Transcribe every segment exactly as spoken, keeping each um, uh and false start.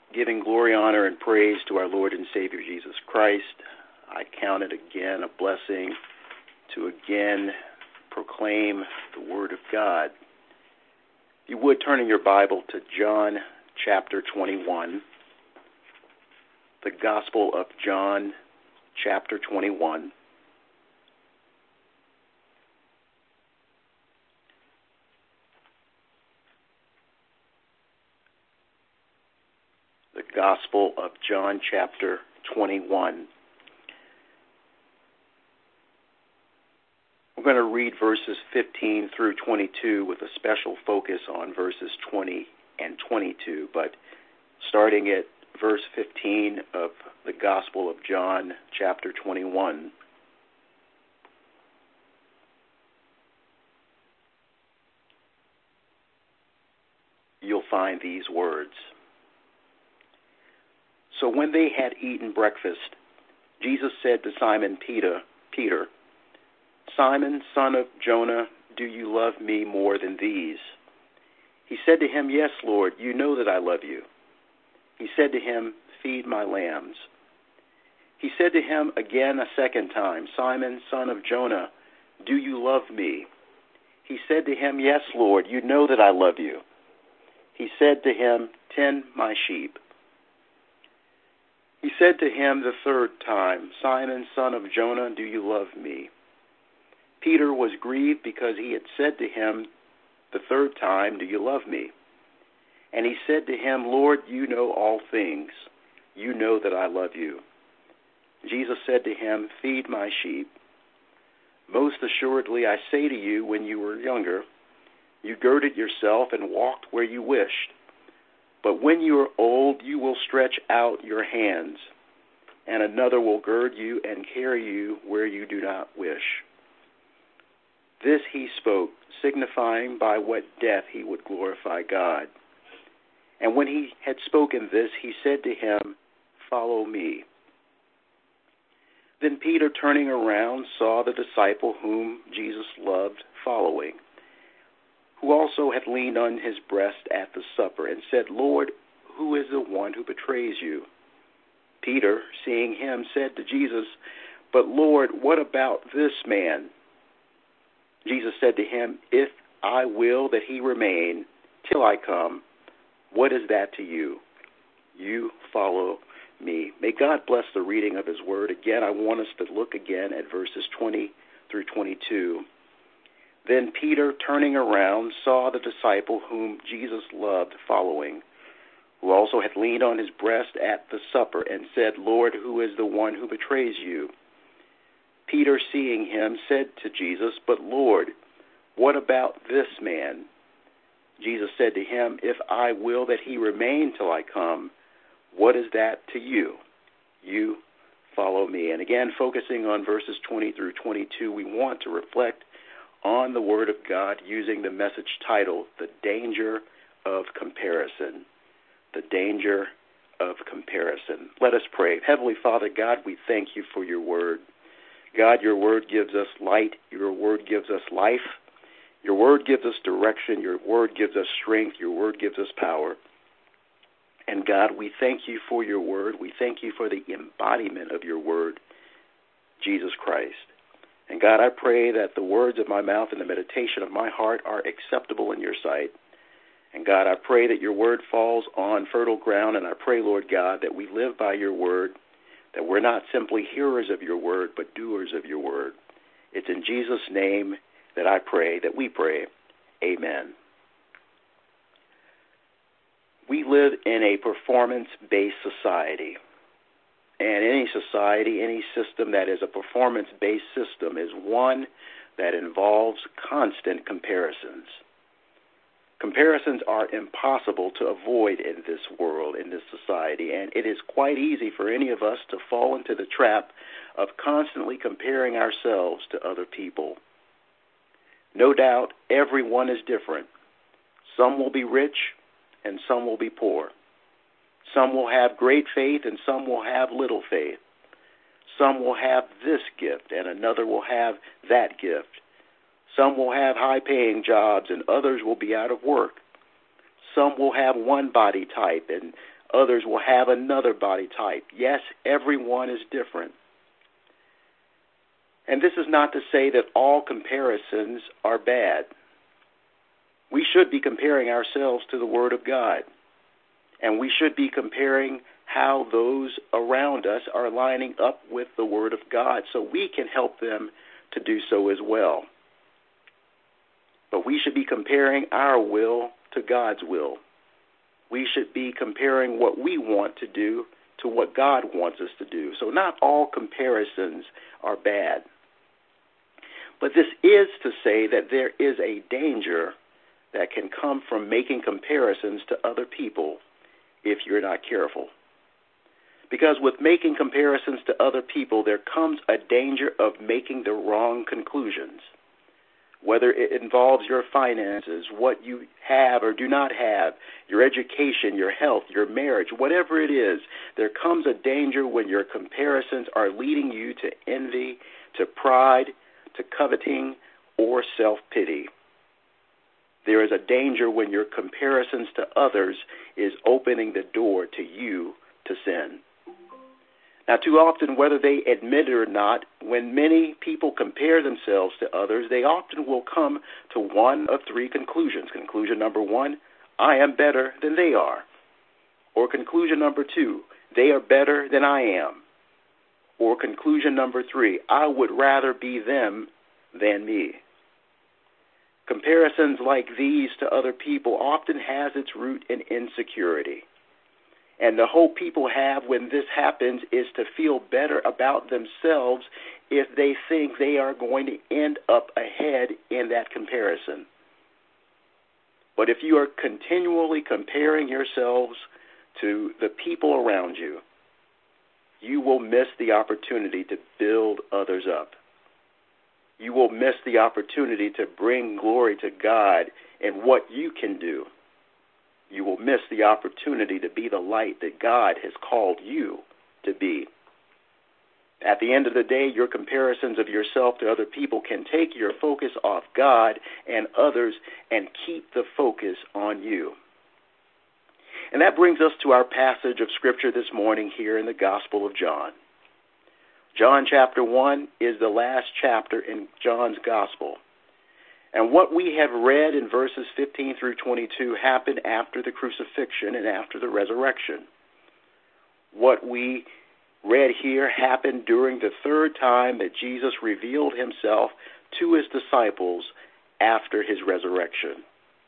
Giving glory, honor, and praise to our Lord and Savior Jesus Christ, I count it again a blessing to again proclaim the Word of God. If you would, turn in your Bible to John chapter twenty-one, the Gospel of John chapter twenty-one. The Gospel of John chapter twenty-one. We're going to read verses fifteen through twenty-two with a special focus on verses twenty and twenty-two, but starting at verse fifteen of the Gospel of John chapter twenty-one. You'll find these words. So when they had eaten breakfast, Jesus said to Simon Peter, Peter, Simon, son of Jonah, do you love me more than these? He said to him, Yes, Lord, you know that I love you. He said to him, Feed my lambs. He said to him again a second time, Simon, son of Jonah, do you love me? He said to him, Yes, Lord, you know that I love you. He said to him, Tend my sheep. He said to him the third time, Simon, son of Jonah, do you love me? Peter was grieved because he had said to him the third time, Do you love me? And he said to him, Lord, you know all things. You know that I love you. Jesus said to him, Feed my sheep. Most assuredly, I say to you, when you were younger, you girded yourself and walked where you wished. But when you are old, you will stretch out your hands, and another will gird you and carry you where you do not wish. This he spoke, signifying by what death he would glorify God. And when he had spoken this, he said to him, Follow me. Then Peter, turning around, saw the disciple whom Jesus loved following, who also had leaned on his breast at the supper, and said, Lord, who is the one who betrays you? Peter, seeing him, said to Jesus, But Lord, what about this man? Jesus said to him, If I will that he remain till I come, what is that to you? You follow me. May God bless the reading of his word. Again, I want us to look again at verses twenty through twenty-two. Then Peter, turning around, saw the disciple whom Jesus loved following, who also had leaned on his breast at the supper, and said, Lord, who is the one who betrays you? Peter, seeing him, said to Jesus, But Lord, what about this man? Jesus said to him, If I will that he remain till I come, what is that to you? You follow me. And again, focusing on verses twenty through twenty-two, we want to reflect on the Word of God using the message title, The Danger of Comparison. The Danger of Comparison. Let us pray. Heavenly Father, God, we thank you for your Word. God, your Word gives us light. Your Word gives us life. Your Word gives us direction. Your Word gives us strength. Your Word gives us power. And God, we thank you for your Word. We thank you for the embodiment of your Word, Jesus Christ. And God, I pray that the words of my mouth and the meditation of my heart are acceptable in your sight. And God, I pray that your word falls on fertile ground, and I pray, Lord God, that we live by your word, that we're not simply hearers of your word, but doers of your word. It's in Jesus' name that I pray, that we pray. Amen. We live in a performance-based society. And any society, any system that is a performance-based system is one that involves constant comparisons. Comparisons are impossible to avoid in this world, in this society, and it is quite easy for any of us to fall into the trap of constantly comparing ourselves to other people. No doubt, everyone is different. Some will be rich and some will be poor. Some will have great faith and some will have little faith. Some will have this gift and another will have that gift. Some will have high-paying jobs and others will be out of work. Some will have one body type and Others will have another body type. Yes, everyone is different. And this is not to say that all comparisons are bad. We should be comparing ourselves to the Word of God. And we should be comparing how those around us are lining up with the Word of God so we can help them to do so as well. But we should be comparing our will to God's will. We should be comparing what we want to do to what God wants us to do. So not all comparisons are bad. But this is to say that there is a danger that can come from making comparisons to other people if you're not careful. Because with making comparisons to other people, there comes a danger of making the wrong conclusions. Whether it involves your finances, what you have or do not have, your education, your health, your marriage, whatever it is, there comes a danger when your comparisons are leading you to envy, to pride, to coveting, or self-pity. There is a danger when your comparisons to others is opening the door to you to sin. Now, too often, whether they admit it or not, when many people compare themselves to others, they often will come to one of three conclusions. Conclusion number one, I am better than they are. Or conclusion number two, they are better than I am. Or conclusion number three, I would rather be them than me. Comparisons like these to other people often has its root in insecurity. And the hope people have when this happens is to feel better about themselves if they think they are going to end up ahead in that comparison. But if you are continually comparing yourselves to the people around you, you will miss the opportunity to build others up. You will miss the opportunity to bring glory to God in what you can do. You will miss the opportunity to be the light that God has called you to be. At the end of the day, your comparisons of yourself to other people can take your focus off God and others and keep the focus on you. And that brings us to our passage of Scripture this morning here in the Gospel of John. John chapter one is the last chapter in John's Gospel. And what we have read in verses fifteen through twenty-two happened after the crucifixion and after the resurrection. What we read here happened during the third time that Jesus revealed himself to his disciples after his resurrection.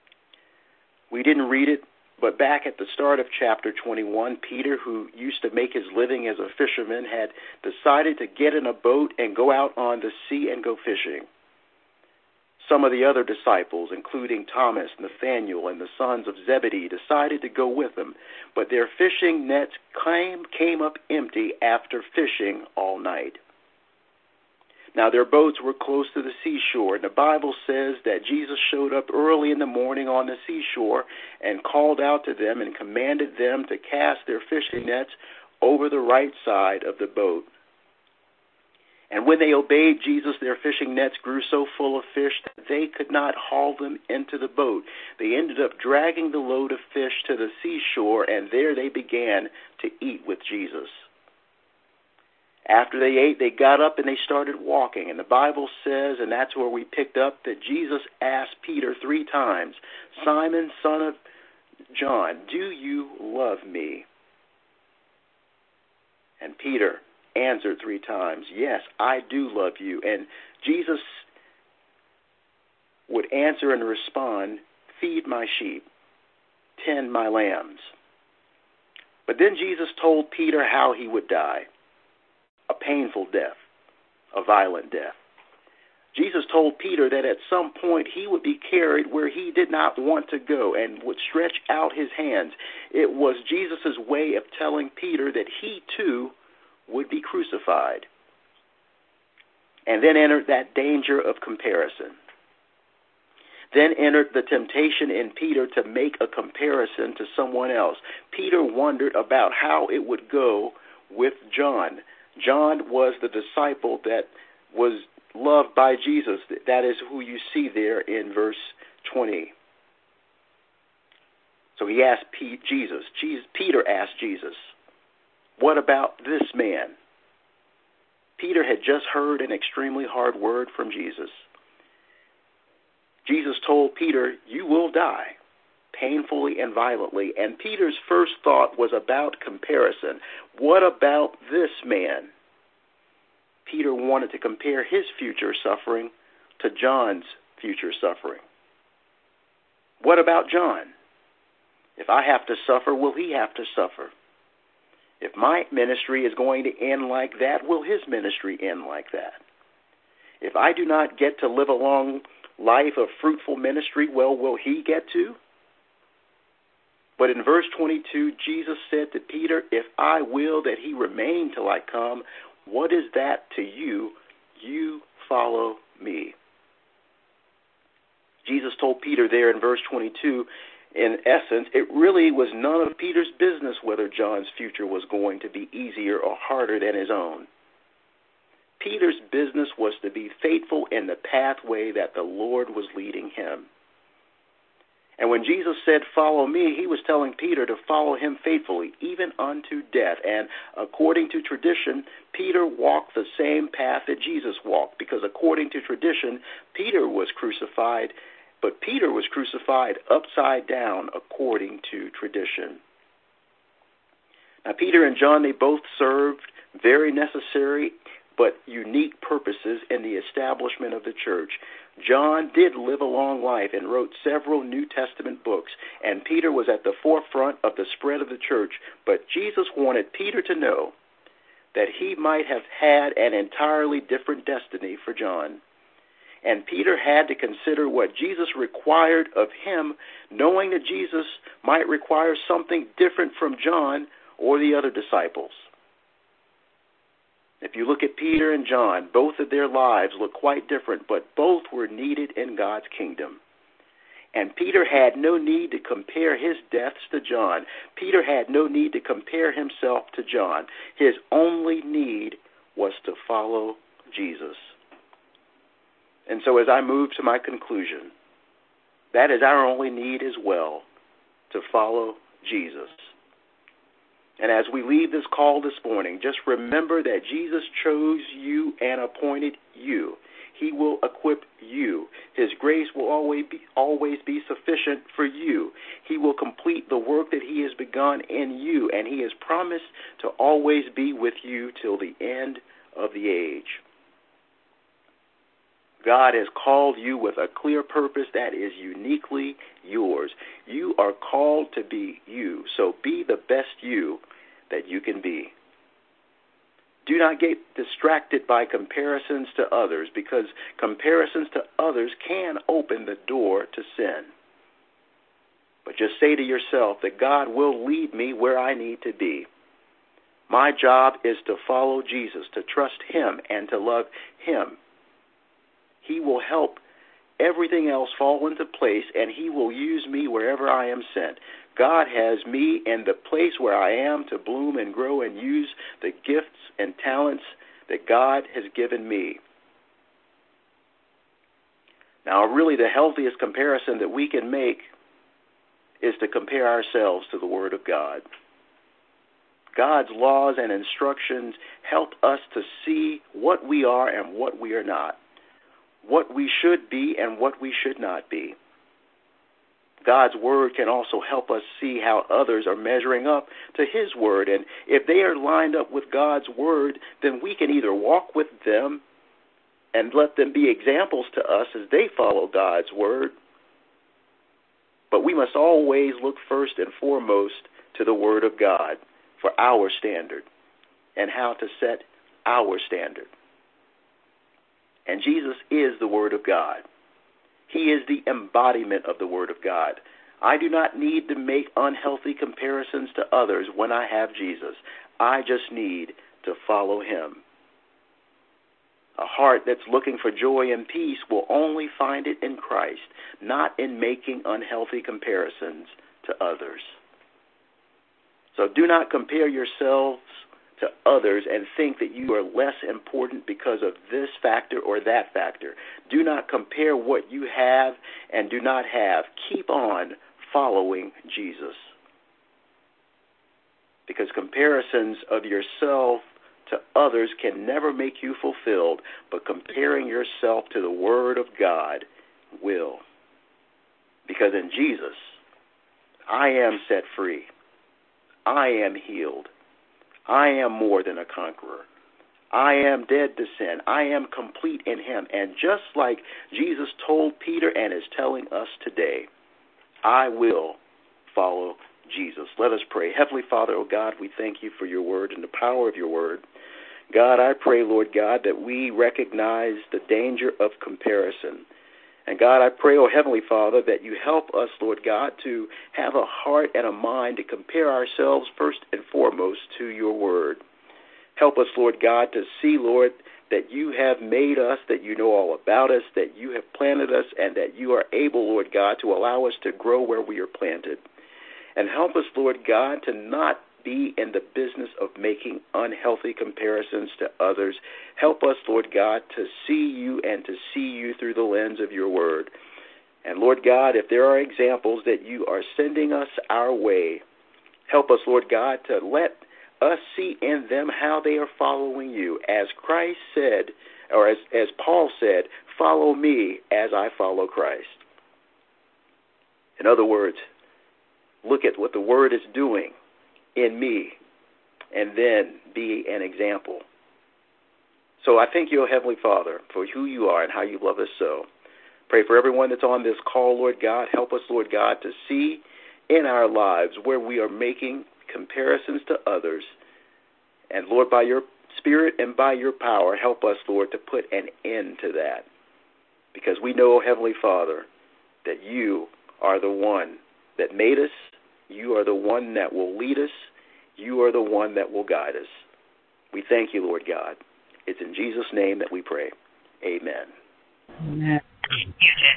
We didn't read it, but back at the start of chapter twenty-one, Peter, who used to make his living as a fisherman, had decided to get in a boat and go out on the sea and go fishing. Some of the other disciples, including Thomas, Nathanael, and the sons of Zebedee, decided to go with him, but their fishing nets came, came up empty after fishing all night. Now, their boats were close to the seashore, and the Bible says that Jesus showed up early in the morning on the seashore and called out to them and commanded them to cast their fishing nets over the right side of the boat. And when they obeyed Jesus, their fishing nets grew so full of fish that they could not haul them into the boat. They ended up dragging the load of fish to the seashore, and there they began to eat with Jesus. After they ate, they got up and they started walking. And the Bible says, and that's where we picked up, that Jesus asked Peter three times, Simon, son of John, do you love me? And Peter answered three times, yes, I do love you. And Jesus would answer and respond, feed my sheep, tend my lambs. But then Jesus told Peter how he would die, a painful death, a violent death. Jesus told Peter that at some point he would be carried where he did not want to go and would stretch out his hands. It was Jesus' way of telling Peter that he too would be crucified. And then entered that danger of comparison. Then entered the temptation in Peter to make a comparison to someone else. Peter wondered about how it would go with John. John was the disciple that was loved by Jesus. That is who you see there in verse twenty. So he asked P- Jesus. Jesus. Peter asked Jesus, what about this man? Peter had just heard an extremely hard word from Jesus. Jesus told Peter, you will die, painfully and violently. And Peter's first thought was about comparison. What about this man? Peter wanted to compare his future suffering to John's future suffering. What about John? If I have to suffer, will he have to suffer? If my ministry is going to end like that, will his ministry end like that? If I do not get to live a long life of fruitful ministry, well, will he get to? But in verse twenty-two, Jesus said to Peter, if I will that he remain till I come, what is that to you? You follow me. Jesus told Peter there in verse twenty-two, in essence, it really was none of Peter's business whether John's future was going to be easier or harder than his own. Peter's business was to be faithful in the pathway that the Lord was leading him. And when Jesus said, follow me, he was telling Peter to follow him faithfully, even unto death. And according to tradition, Peter walked the same path that Jesus walked, because according to tradition, Peter was crucified, but Peter was crucified upside down according to tradition. Now, Peter and John, they both served very necessary but unique purposes in the establishment of the church. John did live a long life and wrote several New Testament books, and Peter was at the forefront of the spread of the church. But Jesus wanted Peter to know that he might have had an entirely different destiny for John. And Peter had to consider what Jesus required of him, knowing that Jesus might require something different from John or the other disciples. If you look at Peter and John, both of their lives look quite different, but both were needed in God's kingdom. And Peter had no need to compare his deaths to John. Peter had no need to compare himself to John. His only need was to follow Jesus. And so as I move to my conclusion, that is our only need as well, to follow Jesus. And as we leave this call this morning, just remember that Jesus chose you and appointed you. He will equip you. His grace will always be, always be sufficient for you. He will complete the work that he has begun in you, and he has promised to always be with you till the end of the age. God has called you with a clear purpose that is uniquely yours. You are called to be you, so be the best you that you can be. Do not get distracted by comparisons to others, because comparisons to others can open the door to sin. But just say to yourself that God will lead me where I need to be. My job is to follow Jesus, to trust him, and to love him. He will help everything else fall into place, and he will use me wherever I am sent. God has me in the place where I am to bloom and grow and use the gifts and talents that God has given me. Now, really, the healthiest comparison that we can make is to compare ourselves to the Word of God. God's laws and instructions help us to see what we are and what we are not, what we should be and what we should not be. God's word can also help us see how others are measuring up to his word. And if they are lined up with God's word, then we can either walk with them and let them be examples to us as they follow God's word. But we must always look first and foremost to the word of God for our standard and how to set our standard. And Jesus is the Word of God. He is the embodiment of the Word of God. I do not need to make unhealthy comparisons to others when I have Jesus. I just need to follow him. A heart that's looking for joy and peace will only find it in Christ, not in making unhealthy comparisons to others. So do not compare yourselves to others and think that you are less important because of this factor or that factor. Do not compare what you have and do not have. Keep on following Jesus. Because comparisons of yourself to others can never make you fulfilled, but comparing yourself to the Word of God will. Because in Jesus, I am set free. I am healed. I am more than a conqueror. I am dead to sin. I am complete in Him. And just like Jesus told Peter and is telling us today, I will follow Jesus. Let us pray. Heavenly Father, oh God, we thank you for your word and the power of your word. God, I pray, Lord God, that we recognize the danger of comparison. And God, I pray, oh Heavenly Father, that you help us, Lord God, to have a heart and a mind to compare ourselves first and foremost to your word. Help us, Lord God, to see, Lord, that you have made us, that you know all about us, that you have planted us, and that you are able, Lord God, to allow us to grow where we are planted. And help us, Lord God, to not be in the business of making unhealthy comparisons to others. Help us, Lord God, to see you and to see you through the lens of your word. And Lord God, if there are examples that you are sending us our way, help us, Lord God, to let us see in them how they are following you. As Christ said, or as, as Paul said, follow me as I follow Christ. In other words, look at what the word is doing in me and then be an example. So I thank you, O Heavenly Father, for who you are and how you love us so. Pray for everyone that's on this call, Lord God. Help us, Lord God, to see in our lives where we are making comparisons to others. And Lord, by your Spirit and by your power, help us, Lord, to put an end to that. Because we know, Heavenly Father, that you are the one that made us. You are the one that will lead us. You are the one that will guide us. We thank you, Lord God. It's in Jesus' name that we pray. Amen. Amen.